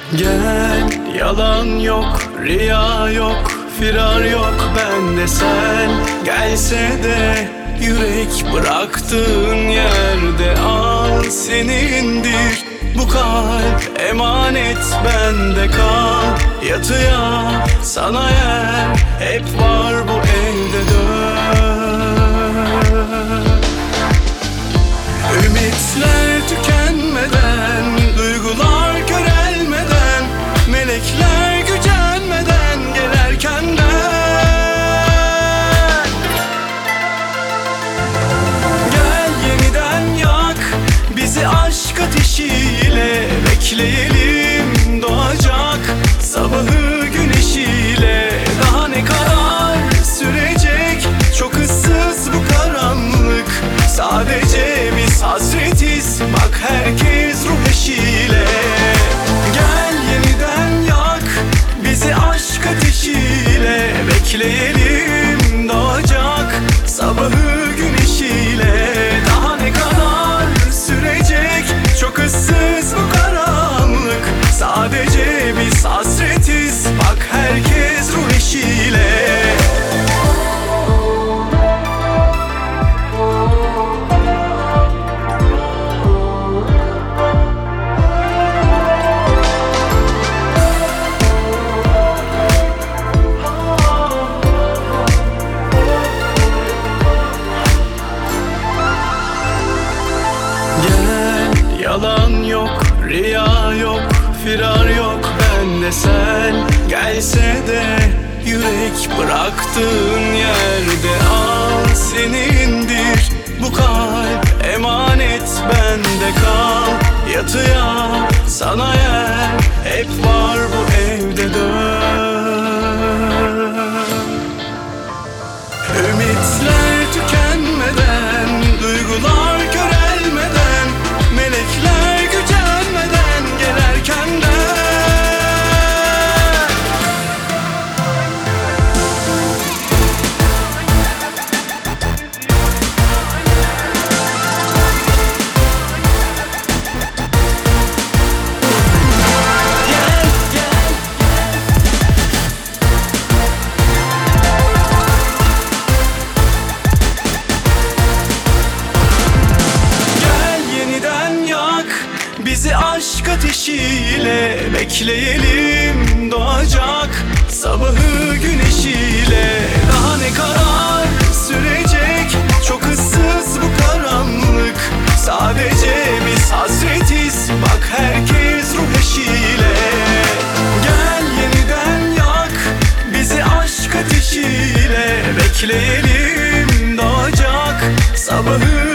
Gel, yalan yok, riya yok, firar yok bende sen. Gelse de yürek bıraktığın yerde al, senindir bu kalp, emanet bende kal. Yatıya sana yer hep var bu evde, dön. Ümitler tükenmeden, duygular körelmeden, melekler gücenmeden gel erkenden. Gel yeniden yak bizi aşk ateşiyle, bekleyelim doğacak sabahı güneşiyle. Daha ne kadar sürecek çok ıssız bu karanlık, sadece biz hasretiz bak herkes ruh eşiyle. Gel yeniden yak bizi aşk ateşiyle, bekleyelim doğacak sabahı güneşiyle. Daha ne kadar sürecek çok ıssız bu karanlık, sadece biz hasretiz bak herkes ruh eşiyle. Yalan yok, riya yok, firar yok bende sen. Gelse de yürek bıraktığın yerde al, senindir bu kalp, emanet bende kal. Yatıya sana yer hep var bu evde, dön. Ümitler tükenmeden, duygular körelmeden, melekler gücenmeden gel erkenden. Bizi aşk ateşiyle, bekleyelim doğacak sabahı güneşiyle. Daha ne kadar sürecek çok ıssız bu karanlık, sadece biz hasretiz bak herkes ruh eşiyle. Gel yeniden yak bizi aşk ateşiyle, bekleyelim doğacak sabahı